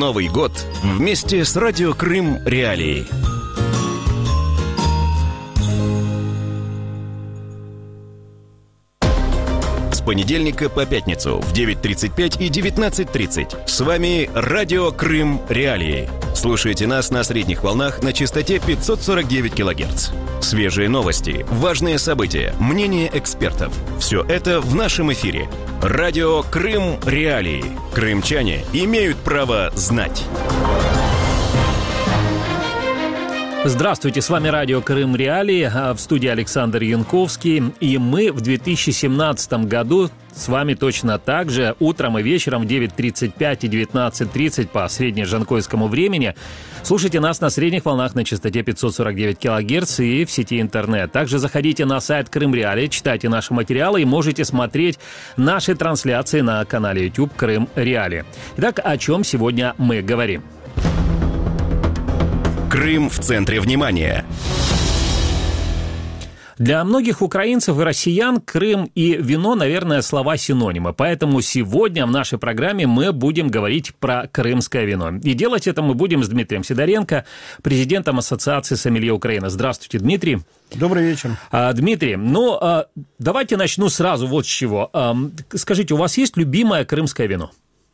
Новый год вместе с Радио Крым Реалии. С понедельника по пятницу в 9:35 и 19:30. С вами Радио Крым Реалии. Слушайте нас на средних волнах на частоте 549 кГц. Свежие новости, важные события, мнения экспертов. Все это в нашем эфире. Радио Крым Реалии. Крымчане имеют право знать. Здравствуйте, с вами Радио Крым Реалии, в студии Александр Янковский. И мы в 2017 году с вами точно так же утром и вечером в 9:35 и 19:30 по среднежанкойскому времени слушайте нас на средних волнах на частоте 549 кГц и в сети интернет. Также заходите на сайт Крым Реалии, читайте наши материалы и можете смотреть наши трансляции на канале YouTube Крым Реалии. Итак, о чем сегодня мы говорим? Крым в центре внимания. Для многих украинцев и россиян Крым и вино, наверное, слова-синонимы. Поэтому сегодня в нашей программе мы будем говорить про крымское вино. И делать это мы будем с Дмитрием Сидоренко, президентом Ассоциации сомелье Украины. Здравствуйте, Дмитрий. Добрый вечер. Дмитрий, давайте начну сразу вот с чего. Скажите, у вас есть любимое крымское вино?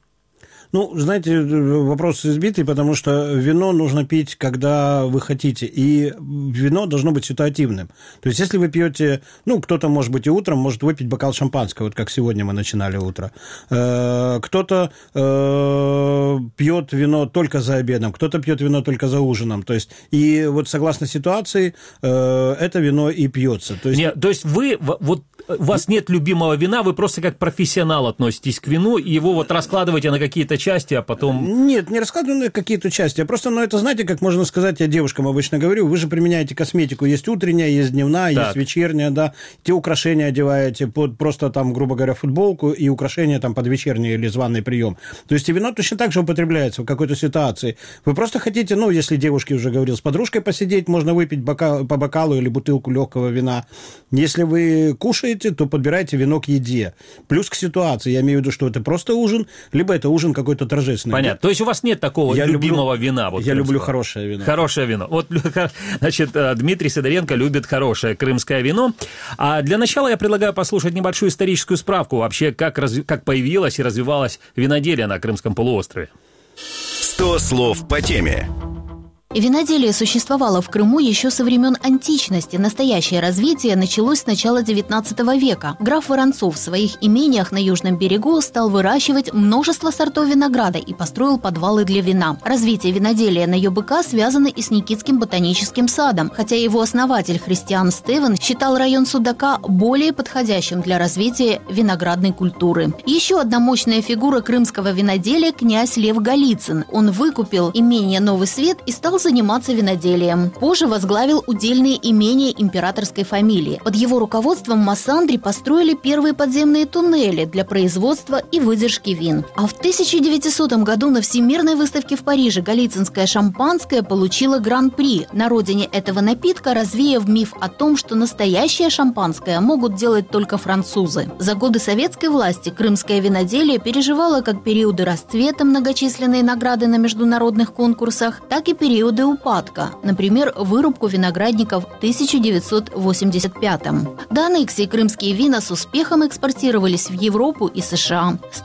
Знаете, вопрос избитый, потому что вино нужно пить, когда вы хотите, и вино должно быть ситуативным. То есть, если вы пьете, кто-то, может быть, и утром может выпить бокал шампанского, вот как сегодня мы начинали утро. Кто-то пьет вино только за обедом, кто-то пьет вино только за ужином. То есть, и вот согласно ситуации, это вино и пьется. То есть у вас нет любимого вина, вы просто как профессионал относитесь к вину, и его вот раскладываете на какие-то части, а потом... Нет, не раскладываю на какие-то части, а просто, это, знаете, как можно сказать, я девушкам обычно говорю, вы же применяете косметику, есть утренняя, есть дневная, так. Есть вечерняя, да, те украшения одеваете под просто там, грубо говоря, футболку и украшения там под вечерний или званый прием. То есть и вино точно так же употребляется в какой-то ситуации. Вы просто хотите, если девушке уже говорил, с подружкой посидеть, можно выпить по бокалу или бутылку легкого вина. Если вы кушаете, то подбирайте вино к еде. Плюс к ситуации. Я имею в виду, что это просто ужин, либо это ужин какой-то торжественный. Понятно. То есть у вас нет такого любимого вина? Я люблю хорошее вино. Хорошее вино. Вот, значит, Дмитрий Сидоренко любит хорошее крымское вино. А для начала я предлагаю послушать небольшую историческую справку вообще, как появилось и развивалось виноделие на Крымском полуострове. 100 слов по теме. Виноделие существовало в Крыму еще со времен античности. Настоящее развитие началось с начала XIX века. Граф Воронцов в своих имениях на южном берегу стал выращивать множество сортов винограда и построил подвалы для вина. Развитие виноделия на ЮБК связано и с Никитским ботаническим садом, хотя его основатель Христиан Стевен считал район Судака более подходящим для развития виноградной культуры. Еще одна мощная фигура крымского виноделия – князь Лев Голицын. Он выкупил имение Новый Свет и стал заниматься виноделием. Позже возглавил удельные имения императорской фамилии. Под его руководством в Массандре построили первые подземные туннели для производства и выдержки вин. А в 1900 году на Всемирной выставке в Париже голицынское шампанское получило гран-при. На родине этого напитка развеяв миф о том, что настоящее шампанское могут делать только французы. За годы советской власти крымское виноделие переживало как периоды расцвета, многочисленные награды на международных конкурсах, так и периоды упадка, например, вырубку виноградников в 1985-м. До аннексии крымские вина с успехом экспортировались в Европу и США. С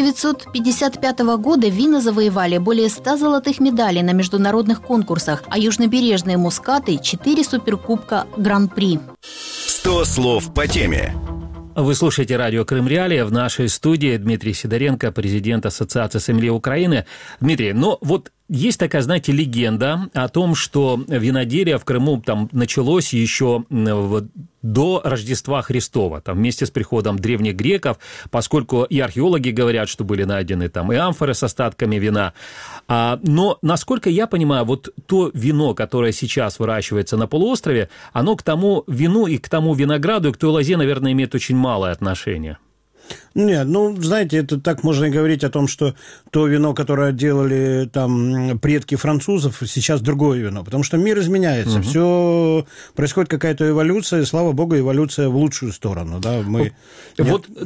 1955 года вина завоевали более 100 золотых медалей на международных конкурсах, а южнобережные мускаты – 4 суперкубка Гран-при. 100 слов по теме. Вы слушаете радио Крым Реалии. В нашей студии Дмитрий Сидоренко, президент Ассоциации сомелье Украины. Дмитрий, есть такая, знаете, легенда о том, что виноделие в Крыму там началось еще до Рождества Христова, вместе с приходом древних греков, поскольку и археологи говорят, что были найдены там и амфоры с остатками вина. Но, насколько я понимаю, вот то вино, которое сейчас выращивается на полуострове, оно к тому вину и к тому винограду, и к той лозе, наверное, имеет очень малое отношение. Нет, знаете, это так можно и говорить о том, что то вино, которое делали там предки французов, сейчас другое вино, потому что мир изменяется, все происходит какая-то эволюция, и, слава богу, эволюция в лучшую сторону, да,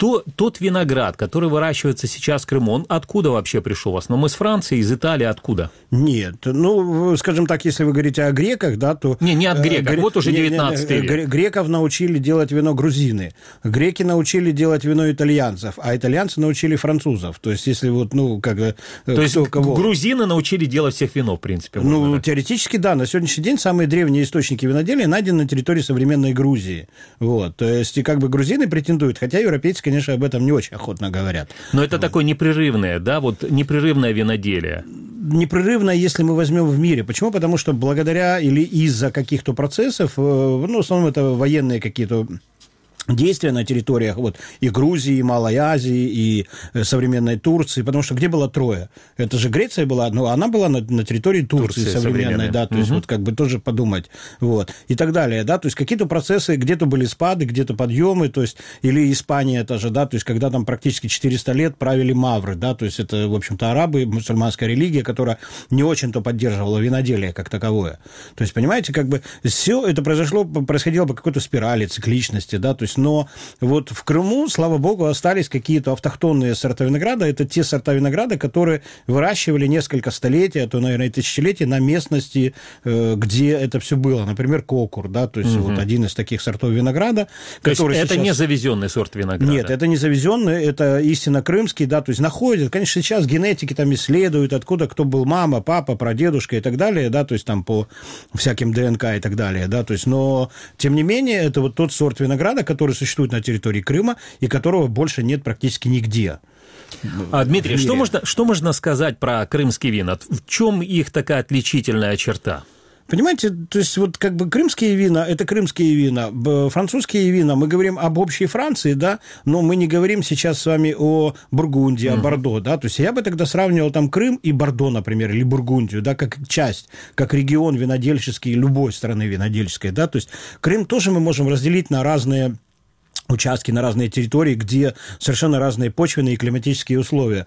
тот виноград, который выращивается сейчас в Крыму, он откуда вообще пришел? В основном из Франции, из Италии, откуда? Нет, ну, скажем так, если вы говорите о греках, да, то... Не от греков, вот уже 19 век. Греков научили делать вино грузины, греки научили делать вино итальянцев, а итальянцы научили французов. То есть, если вот, ну, как... То есть, грузины научили делать всех вино, в принципе. Ну, теоретически, да. На сегодняшний день самые древние источники виноделия найдены на территории современной Грузии. Вот. То есть, и как бы грузины претендуют, хотя европейцы, конечно, об этом не очень охотно говорят. Но это такое непрерывное, да, вот непрерывное виноделие. Непрерывно, если мы возьмем в мире. Почему? Потому что благодаря или из-за каких-то процессов, ну, в основном это военные какие-то действия на территориях вот, и Грузии, и Малой Азии, и современной Турции, потому что где была Троя? Это же Греция была, но она была на территории Турции современной, да, то есть вот как бы тоже подумать, вот, и так далее, да, то есть какие-то процессы, где-то были спады, где-то подъемы, то есть, или Испания это же, да, то есть когда там практически 400 лет правили мавры, да, то есть это, в общем-то, арабы, мусульманская религия, которая не очень-то поддерживала виноделие как таковое. То есть, понимаете, как бы все это происходило по какой-то спирали цикличности, да, то есть но вот в Крыму, слава богу, остались какие-то автохтонные сорта винограда. Это те сорта винограда, которые выращивали несколько столетий, а то, наверное, тысячелетий на местности, где это все было. Например, кокур, да, то есть вот один из таких сортов винограда. То есть это сейчас... не завезенный сорт винограда? Нет, это не завезенный, это истинно крымский, да, то есть находят. Конечно, сейчас генетики там исследуют, откуда кто был мама, папа, прадедушка и так далее, да, то есть там по всяким ДНК и так далее, да, то есть, но, тем не менее, это вот тот сорт винограда, который существует на территории Крыма и которого больше нет практически нигде. Дмитрий, что можно сказать про крымские вина? В чем их такая отличительная черта? Понимаете, то есть вот как бы крымские вина – это крымские вина, французские вина, мы говорим об общей Франции, да, но мы не говорим сейчас с вами о Бургундии, о Бордо, да, то есть я бы тогда сравнивал там Крым и Бордо, например, или Бургундию, да, как часть, как регион винодельческий любой страны винодельческой, да, то есть Крым тоже мы можем разделить на разные участки, на разные территории, где совершенно разные почвенные и климатические условия.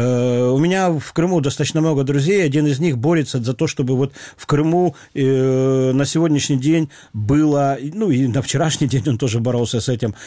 У меня в Крыму достаточно много друзей, один из них борется за то, чтобы вот в Крыму на сегодняшний день было, ну и на вчерашний день он тоже боролся с этим,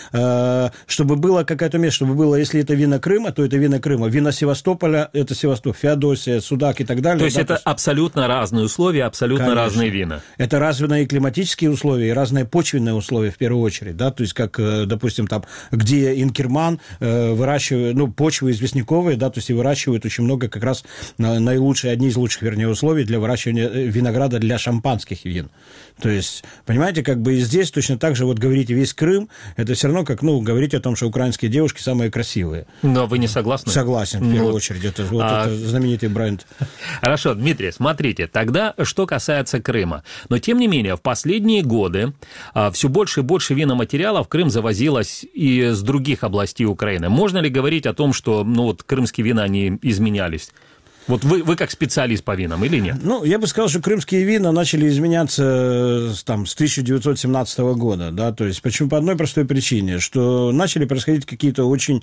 чтобы было какое-то место, чтобы было, если это вина Крыма, то это вина Крыма, вина Севастополя, это Севастополь, Феодосия, Судак и так далее. То есть да, это абсолютно разные условия, абсолютно конечно. Разные вина. Это разные климатические условия и разные почвенные условия в первую очередь, да, то есть как, допустим, там, где Инкерман выращивает, ну, почвы известняковые, да, то есть и выращивают очень много как раз наилучшие, одни из лучших, вернее, условий для выращивания винограда для шампанских вин. То есть, понимаете, как бы и здесь точно так же вот говорите весь Крым, это все равно как, ну, говорить о том, что украинские девушки самые красивые. Но вы не согласны? Согласен, в первую очередь, это, вот это знаменитый бренд. Хорошо, Дмитрий, смотрите, тогда что касается Крыма. Но, тем не менее, в последние годы все больше и больше виноматериалов в Крым завозилось и с других областей Украины. Можно ли говорить о том, что ну, вот, крымские вина, они изменялись? Вот вы как специалист по винам или нет? Ну, я бы сказал, что крымские вина начали изменяться там, с 1917 года, да, то есть почему? По одной простой причине, что начали происходить какие-то очень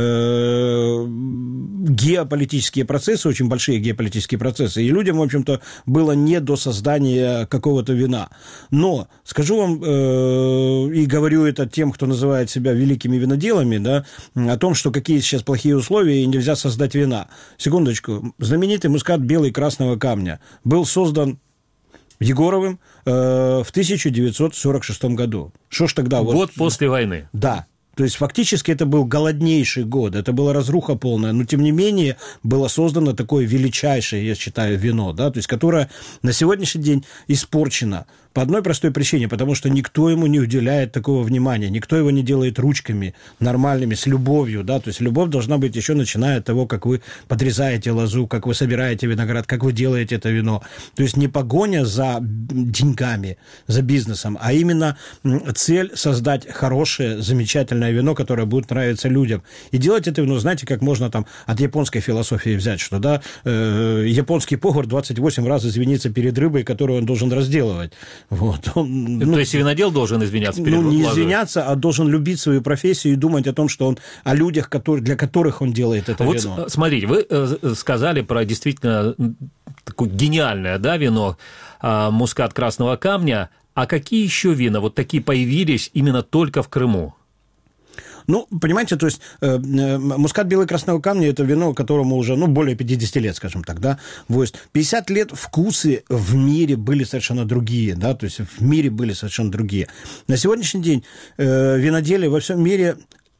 геополитические процессы, очень большие геополитические процессы, и людям, в общем-то, было не до создания какого-то вина. Но, скажу вам, и говорю это тем, кто называет себя великими виноделами, да, о том, что какие сейчас плохие условия, и нельзя создать вина. Секундочку. Знаменитый мускат белый красного камня был создан Егоровым в 1946 году. Что ж тогда? Год после войны. Да. То есть, фактически, это был голоднейший год, это была разруха полная, но, тем не менее, было создано такое величайшее, я считаю, вино, да, то есть, которое на сегодняшний день испорчено по одной простой причине, потому что никто ему не уделяет такого внимания, никто его не делает ручками нормальными, с любовью, да, то есть, любовь должна быть еще начиная от того, как вы подрезаете лозу, как вы собираете виноград, как вы делаете это вино, то есть, не погоня за деньгами, за бизнесом, а именно цель создать хорошее, замечательное вино, которое будет нравиться людям. И делать это вино, знаете, как можно там от японской философии взять, что, да, японский повар 28 раз извинится перед рыбой, которую он должен разделывать. Вот. То есть винодел должен извиняться перед лозой? Ну, не извиняться, а должен любить свою профессию и думать о том, что он, о людях, для которых он делает это вот вино. Смотрите, вы сказали про действительно такое гениальное, да, вино, мускат красного камня, а какие еще вина вот такие появились именно только в Крыму? Ну, понимаете, то есть мускат белый красного камня – это вино, которому уже, более 50 лет, скажем так, да. Вот. 50 лет вкусы в мире были совершенно другие, да, то есть в мире были совершенно другие. На сегодняшний день виноделие во всем мире...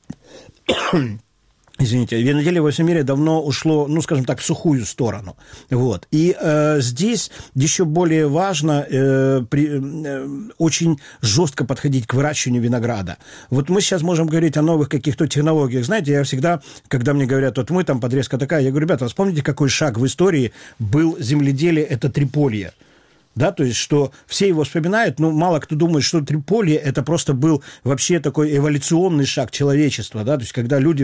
Извините, виноделие во всем мире давно ушло, скажем так, в сухую сторону. Вот. И здесь еще более важно очень жестко подходить к выращиванию винограда. Вот мы сейчас можем говорить о новых каких-то технологиях. Знаете, я всегда, когда мне говорят, вот мы там подрезка такая, я говорю, ребята, вспомните, какой шаг в истории был земледелие, это Триполье. Да, то есть, что все его вспоминают, но мало кто думает, что Триполье это просто был вообще такой эволюционный шаг человечества, да, то есть, когда люди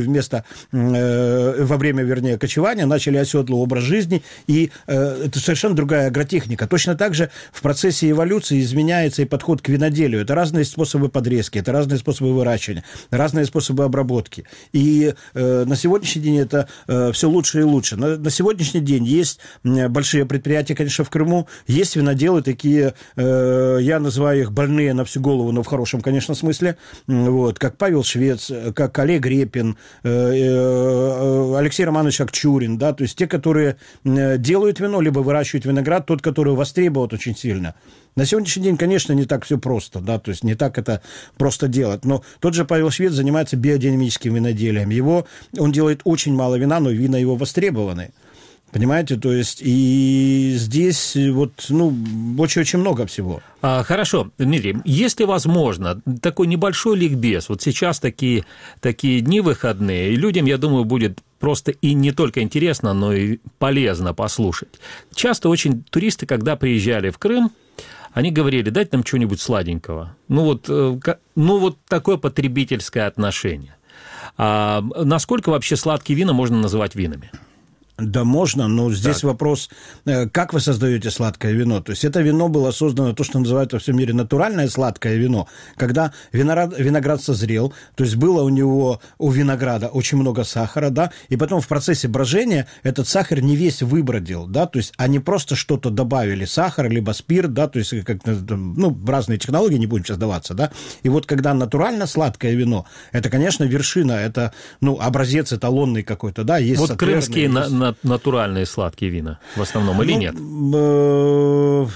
во время кочевания начали оседлый образ жизни, и это совершенно другая агротехника. Точно так же в процессе эволюции изменяется и подход к виноделию. Это разные способы подрезки, это разные способы выращивания, разные способы обработки. И на сегодняшний день это все лучше и лучше. На сегодняшний день есть большие предприятия, конечно, в Крыму, есть виноделие, такие, я называю их больные на всю голову, но в хорошем, конечно, смысле, вот, как Павел Швец, как Олег Репин, Алексей Романович Акчурин, да, то есть те, которые делают вино, либо выращивают виноград, тот, который востребован очень сильно. На сегодняшний день, конечно, не так все просто, да, то есть не так это просто делать, но тот же Павел Швец занимается биодинамическим виноделием, он делает очень мало вина, но вина его востребованы. Понимаете, то есть и здесь очень-очень много всего. Хорошо, Дмитрий, если возможно, такой небольшой ликбез, вот сейчас такие дни выходные, и людям, я думаю, будет просто и не только интересно, но и полезно послушать. Часто очень туристы, когда приезжали в Крым, они говорили, дайте нам чего-нибудь сладенького. Вот такое потребительское отношение. Насколько вообще сладкие вина можно называть винами? Да, можно, но здесь вопрос, как вы создаете сладкое вино. То есть это вино было создано, то, что называют во всем мире натуральное сладкое вино, когда виноград созрел, то есть было у винограда очень много сахара, да, и потом в процессе брожения этот сахар не весь выбродил, да, то есть они просто что-то добавили, сахар, либо спирт, да, то есть разные технологии, не будем сейчас даваться, да, и вот когда натурально сладкое вино, это, конечно, вершина, это, образец эталонный какой-то, да, есть... Вот крымские натуральные сладкие вина в основном или нет? В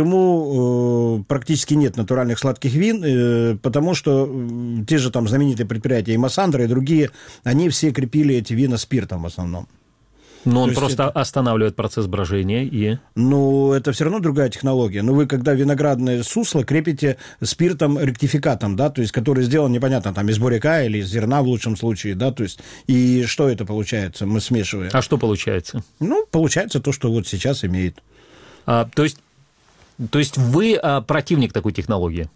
Крыму практически нет натуральных сладких вин, потому что те же там знаменитые предприятия и Массандра, и другие, они все крепили эти вина спиртом в основном. Но он просто останавливает процесс брожения и... это все равно другая технология. Но вы, когда виноградное сусло крепите спиртом-ректификатом, да, то есть, который сделан, непонятно, там, из буряка или из зерна в лучшем случае, да, то есть, и что это получается? Мы смешиваем. А что получается? Получается то, что вот сейчас имеет. То есть вы противник такой технологии?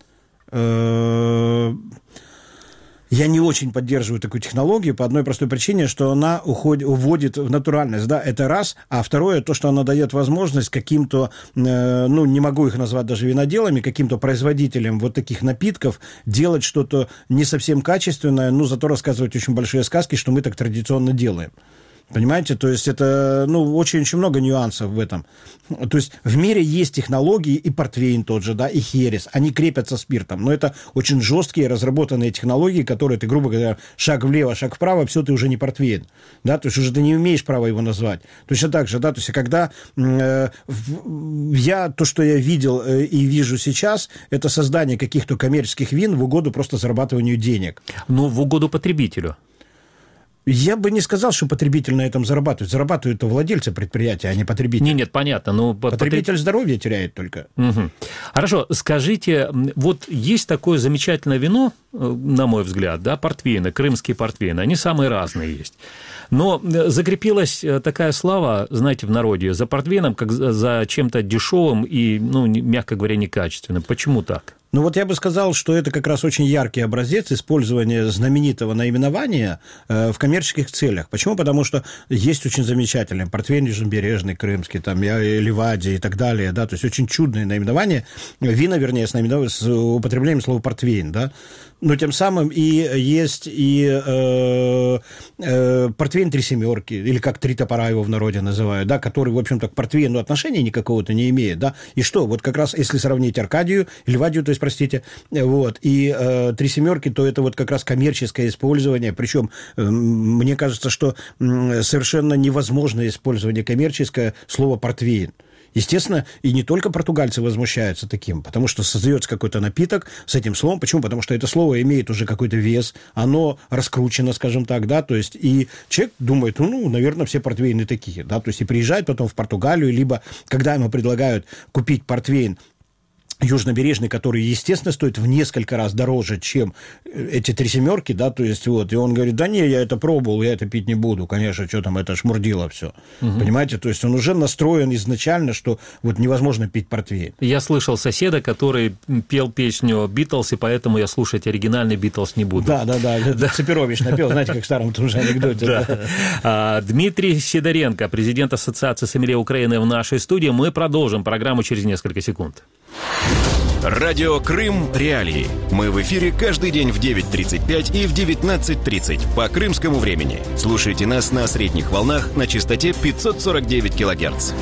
Я не очень поддерживаю такую технологию по одной простой причине, что она уводит в натуральность, да, это раз, а второе, то, что она дает возможность каким-то, не могу их назвать даже виноделами, каким-то производителям вот таких напитков делать что-то не совсем качественное, но зато рассказывать очень большие сказки, что мы так традиционно делаем. Понимаете, то есть это, очень-очень много нюансов в этом. То есть в мире есть технологии, и портвейн тот же, да, и херес, они крепятся спиртом, но это очень жесткие, разработанные технологии, которые ты, грубо говоря, шаг влево, шаг вправо, все, ты уже не портвейн, да, то есть уже ты не имеешь права его назвать. Точно так же, да, то есть когда то, что я видел и вижу сейчас, это создание каких-то коммерческих вин в угоду просто зарабатыванию денег. В угоду потребителю. Я бы не сказал, что потребитель на этом зарабатывает. Зарабатывают владельцы предприятия, а не потребитель. Нет, понятно. Потребитель здоровья теряет только. Угу. Хорошо, скажите, вот есть такое замечательное вино, на мой взгляд, да, портвейны, крымские портвейны, они самые разные есть. Но закрепилась такая слава, знаете, в народе, за портвейном, как за чем-то дешевым и, мягко говоря, некачественным. Почему так? Я бы сказал, что это как раз очень яркий образец использования знаменитого наименования в коммерческих целях. Почему? Потому что есть очень замечательные портвейн Нижнебережный, крымский, там, Ливадия и так далее, да, то есть очень чудные наименования, вина, вернее, с употреблением слова портвейн, да. Но тем самым и есть и портвейн «Три семерки», или как «Три топора» его в народе называют, да, который, в общем-то, к портвейну отношения никакого-то не имеет, да, и что, вот как раз, если сравнить Аркадию, Ливадию, то есть, простите, вот, и «Три семерки», то это вот как раз коммерческое использование, причем мне кажется, что совершенно невозможно использование коммерческое слова «портвейн». Естественно, и не только португальцы возмущаются таким, потому что создается какой-то напиток с этим словом. Почему? Потому что это слово имеет уже какой-то вес, оно раскручено, скажем так, да, то есть и человек думает, ну, наверное, все портвейны такие, да, то есть и приезжает потом в Португалию, либо когда ему предлагают купить портвейн южнобережный, который, естественно, стоит в несколько раз дороже, чем эти «Три семерки», да, то есть вот, и он говорит, да не, я это пробовал, я это пить не буду, конечно, что там, это шмурдило все, понимаете, то есть он уже настроен изначально, что вот невозможно пить портвейн. Я слышал соседа, который пел песню «Битлз», и поэтому я слушать оригинальный «Битлз» не буду. Да, Цепирович напел, знаете, как в старом тоже анекдоте. Дмитрий Сидоренко, президент Ассоциации сомелье Украины в нашей студии, мы продолжим программу через несколько секунд. Радио Крым Реалии. Мы в эфире каждый день в 9:35 и в 19:30 по крымскому времени. Слушайте нас на средних волнах на частоте 549 килогерц.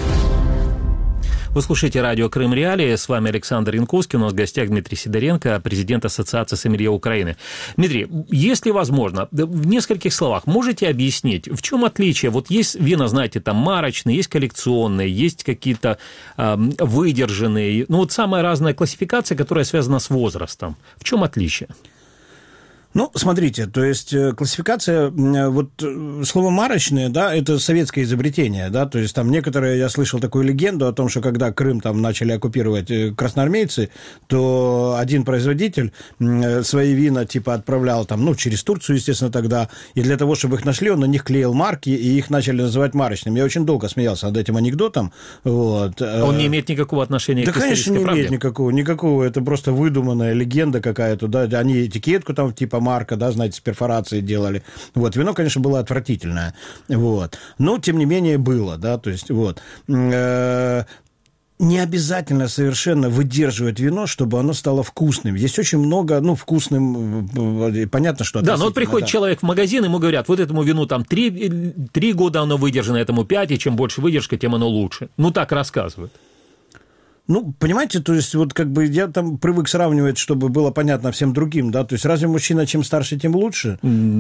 Вы слушаете радио Крым Реалии. С вами Александр Янковский. У нас в гостях Дмитрий Сидоренко, президент Ассоциации сомелье Украины. Дмитрий, если возможно, в нескольких словах можете объяснить, в чем отличие? Вот есть вина, знаете, там марочные, есть коллекционные, есть какие-то выдержанные. Ну, вот самая разная классификация, которая связана с возрастом. В чем отличие? Ну, смотрите, то есть классификация, вот слово «марочное», да, это советское изобретение, да, то есть там некоторые, я слышал такую легенду о том, что когда Крым там начали оккупировать красноармейцы, то один производитель свои вина типа отправлял там, ну, через Турцию, естественно, тогда, и для того, чтобы их нашли, он на них клеил марки, и их начали называть марочными. Я очень долго смеялся над этим анекдотом, вот. Он не имеет никакого отношения к исторической правде? Да, конечно, не имеет никакого, это просто выдуманная легенда какая-то, да, они этикетку там типа марка, да, знаете, с перфорацией делали. Вот, вино, конечно, было отвратительное, вот, но, тем не менее, было, да, то есть, вот. Не обязательно совершенно выдерживать вино, чтобы оно стало вкусным. Есть очень много, ну, вкусным, понятно, что... Да, но вот приходит человек в магазин, ему говорят, вот этому вину там 3 года оно выдержано, этому 5, и чем больше выдержка, тем оно лучше. Ну, так рассказывают. Ну, понимаете, то есть, вот как бы я там привык сравнивать, чтобы было понятно всем другим, да, то есть, разве мужчина чем старше, тем лучше?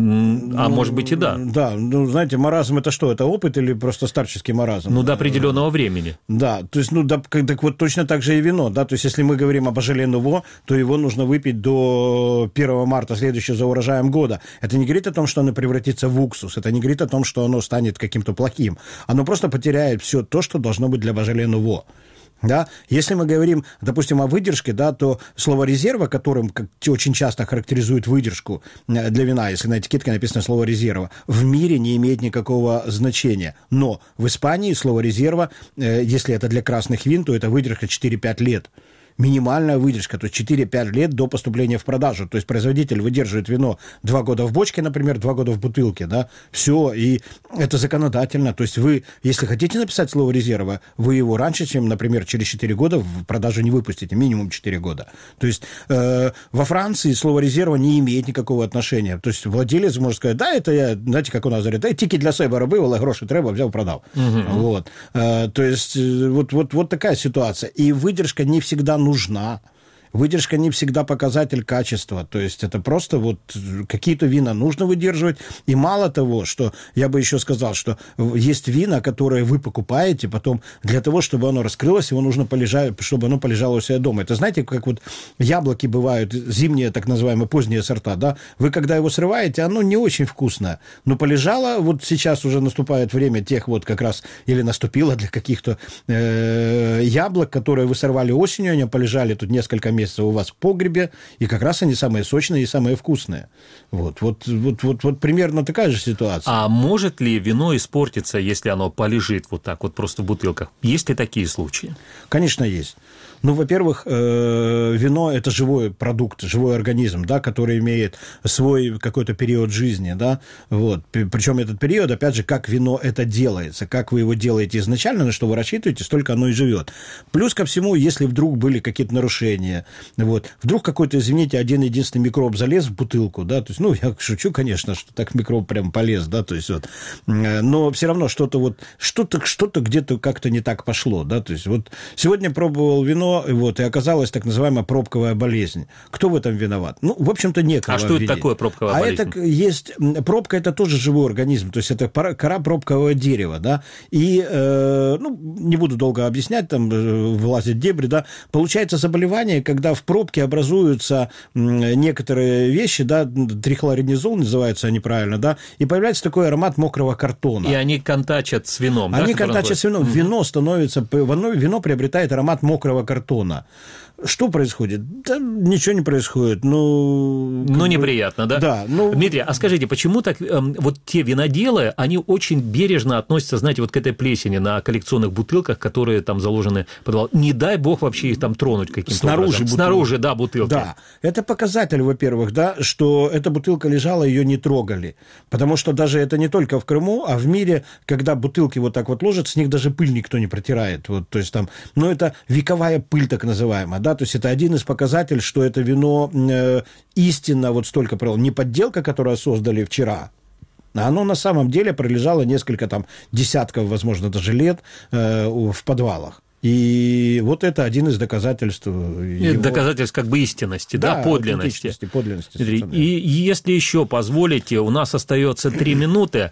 Может быть и да. Да, ну, знаете, маразм это что, это опыт или просто старческий маразм? Ну, до определенного времени. Да, то есть, ну, да, так вот точно так же и вино, да, то есть, если мы говорим об Beaujolais Nouveau, то его нужно выпить до 1 марта следующего за урожаем года. Это не говорит о том, что оно превратится в уксус, это не говорит о том, что оно станет каким-то плохим. Оно просто потеряет все то, что должно быть для Beaujolais Nouveau. Да? Если мы говорим, допустим, о выдержке, да, то слово «резерва», которым очень часто характеризуют выдержку для вина, если на этикетке написано слово «резерва», в мире не имеет никакого значения. Но в Испании слово «резерва», если это для красных вин, то это выдержка 4-5 лет. Минимальная выдержка, то есть 4-5 лет до поступления в продажу. То есть производитель выдерживает вино 2 года в бочке, например, 2 года в бутылке, да, все, и это законодательно. То есть вы, если хотите написать слово «резерва», вы его раньше, чем, например, через 4 года в продажу не выпустите, минимум 4 года. То есть во Франции слово «резерва» не имеет никакого отношения. То есть владелец может сказать, да, это я, знаете, как у нас говорят, тільки для себе робив, але гроші треба, взял, продал. Вот. То есть вот такая ситуация. И выдержка не всегда нужна. Выдержка не всегда показатель качества, то есть это просто вот какие-то вина нужно выдерживать, и мало того, что я бы еще сказал, что есть вина, которые вы покупаете, потом для того, чтобы оно раскрылось, его нужно полежать, чтобы оно полежало у себя дома. Это знаете, как вот яблоки бывают, зимние так называемые поздние сорта, да, вы когда его срываете, оно не очень вкусное, но полежало, вот сейчас уже наступает время тех вот как раз, или наступило для каких-то яблок, которые вы сорвали осенью, они полежали тут несколько месяцев у вас в погребе, и как раз они самые сочные и самые вкусные. Вот примерно такая же ситуация. А может ли вино испортиться, если оно полежит вот так вот просто в бутылках? Есть ли такие случаи? Конечно, есть. Ну, во-первых, вино – это живой продукт, живой организм, да, который имеет свой какой-то период жизни, да, вот. Причем этот период, опять же, как вино это делается, как вы его делаете изначально, на что вы рассчитываете, столько оно и живет. Плюс ко всему, если вдруг были какие-то нарушения, Вот. Вдруг какой-то, извините, один-единственный микроб залез в бутылку, да, то есть, ну, я шучу, конечно, что так микроб прям полез, да, то есть, вот, но все равно что-то где-то как-то не так пошло, да, то есть, вот, сегодня пробовал вино, вот, и оказалась так называемая пробковая болезнь. Кто в этом виноват? Ну, в общем-то, некого. А что это такое пробковая болезнь? Это есть... Пробка – это тоже живой организм, то есть, это кора пробкового дерева, да, и, ну, не буду долго объяснять, там, вылазить в дебри, да, получается заболевание, когда в пробке образуются некоторые вещи, да, трихлоридинозол называются они правильно, да, и появляется такой аромат мокрого картона. И они контачат с вином, да? Они контачат с вином. Вино становится... Вино приобретает аромат мокрого картона. Что происходит? Да ничего не происходит. Ну, неприятно, да? Да. Дмитрий, а скажите, почему так вот те виноделы, они очень бережно относятся, знаете, вот к этой плесени на коллекционных бутылках, которые там заложены в подвал? Не дай бог вообще их там тронуть каким-то образом. Снаружи, да, бутылки. Да. Это показатель, во-первых, да, что эта бутылка лежала, ее не трогали. Потому что даже это не только в Крыму, а в мире, когда бутылки вот так вот ложат, с них даже пыль никто не протирает. Вот, то есть там, ну, это вековая пыль, так называемая, да, то есть это один из показателей, что это вино истинно вот столько провел. Не подделка, которую создали вчера, а оно на самом деле пролежало несколько там десятков, возможно, даже лет в подвалах. И вот это один из доказательств. Доказательств как бы истинности, да, подлинности. И если еще позволите, у нас остается 3 минуты.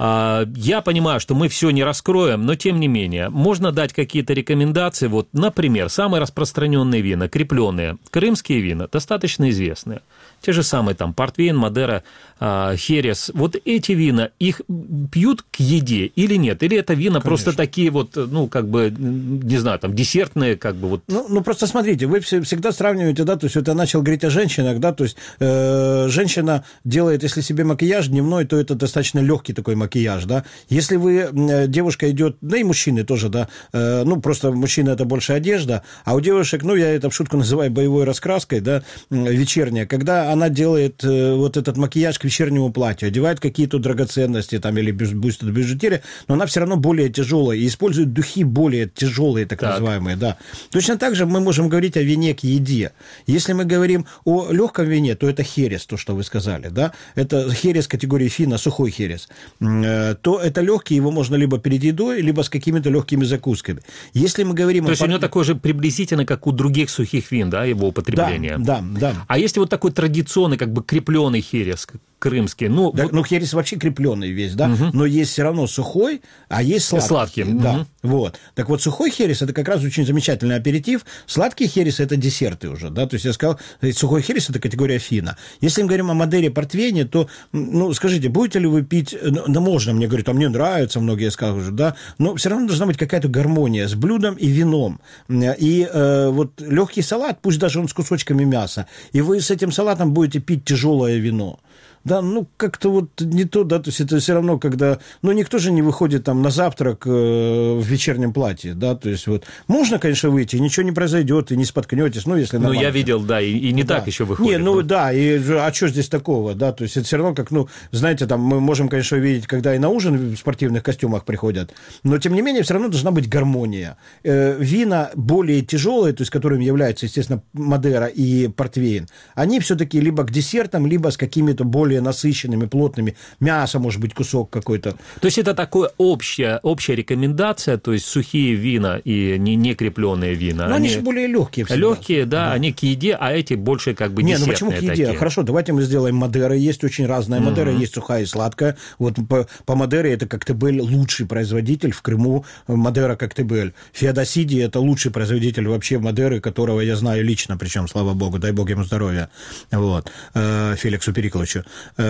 Я понимаю, что мы все не раскроем, но тем не менее, можно дать какие-то рекомендации. Вот, например, самые распространенные вина, крепленные, крымские вина, достаточно известные. Те же самые там портвейн, Мадера, Херес. Вот эти вина, их пьют к еде или нет? Или это вина просто такие вот, ну, как бы, не знаю, там, десертные, как бы вот... Ну, просто смотрите, вы всегда сравниваете, да, то есть, вот я начал говорить о женщинах, да, то есть, женщина делает, если себе макияж дневной, то это достаточно легкий такой макияж, да. Если девушка идет, да и мужчины тоже, да, ну, просто мужчина это больше одежда, а у девушек, ну, я это в шутку называю боевой раскраской, да, вечерняя, когда она делает вот этот макияж к вечернему платью, одевает какие-то драгоценности там или бижутерия, но она все равно более тяжелая и использует духи более тяжелые, так называемые, да. Точно так же мы можем говорить о вине к еде. Если мы говорим о легком вине, то это херес, то, что вы сказали, да, это херес категории фина, сухой херес, то это легкий, его можно либо перед едой, либо с какими-то легкими закусками. Если мы говорим то есть у него такой же приблизительно, как у других сухих вин, да, его употребление? Да. А если вот такой традиционный, как бы крепленый херес, крымский. Ну, да, вот... херес вообще крепленный весь, да, но есть все равно сухой, а есть сладкий. Да, вот. Так вот, сухой херес – это как раз очень замечательный аперитив, сладкий херес – это десерты уже, да, то есть я сказал, сухой херес – это категория фина. Если мы говорим о Мадере, портвейне, то, ну, скажите, будете ли вы пить, ну, можно, мне говорят, а мне нравится, многие скажут, да, но все равно должна быть какая-то гармония с блюдом и вином. И вот легкий салат, пусть даже он с кусочками мяса, и вы с этим салатом будете пить тяжелое вино. Да, ну, как-то вот не то, да, то есть это все равно, когда, ну, никто же не выходит там на завтрак в вечернем платье, да, то есть вот можно, конечно, выйти, ничего не произойдет, и не споткнетесь, ну, если нормально. Ну, я видел, да, и не так еще выходит. Не, ну, да, и а что здесь такого, да, то есть это все равно как, ну, знаете, там мы можем, конечно, видеть, когда и на ужин в спортивных костюмах приходят, но, тем не менее, все равно должна быть гармония. Вина более тяжелые, то есть которыми являются, естественно, Мадера и портвейн, они все-таки либо к десертам, либо с какими-то более насыщенными, плотными. Мясо, может быть, кусок какой-то. То есть это такая общая рекомендация, то есть сухие вина и не крепленные вина. Но они же более легкие всегда. Легкие, да, они к еде, а эти больше как бы десертные. Ну почему к еде? Такие. Хорошо, давайте мы сделаем Мадера. Есть очень разная Мадера, есть сухая и сладкая. Вот по Мадере это Коктебель лучший производитель в Крыму. Мадера Коктебель. Феодосиди это лучший производитель вообще Мадеры, которого я знаю лично, причем, слава богу, дай бог ему здоровья. Вот. Феликсу Перикловичу.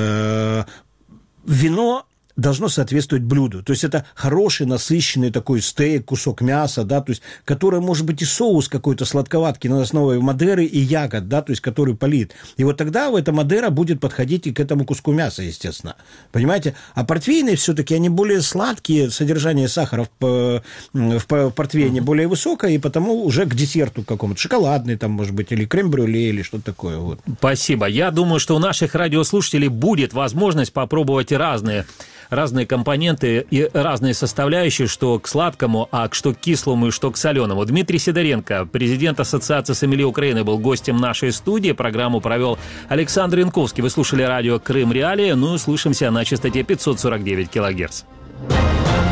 Вино должно соответствовать блюду. То есть это хороший, насыщенный такой стейк, кусок мяса, да, то есть, который, может быть, и соус какой-то сладковаткий на основе Мадеры и ягод, да, то есть, который полит. И вот тогда эта Мадера будет подходить и к этому куску мяса, естественно. Понимаете? А портвейны все-таки, они более сладкие, содержание сахара в портвейне более высокое, и потому уже к десерту какому-то, шоколадный там, может быть, или крем-брюле, или что-то такое. Вот. Спасибо. Я думаю, что у наших радиослушателей будет возможность попробовать разные разные компоненты и разные составляющие, что к сладкому, а что к кислому и что к соленому. Дмитрий Сидоренко, президент Ассоциации сомелье Украины, был гостем нашей студии. Программу провел Александр Янковский. Вы слушали радио Крым Реалии. Ну, слышимся на частоте 549 килогерц.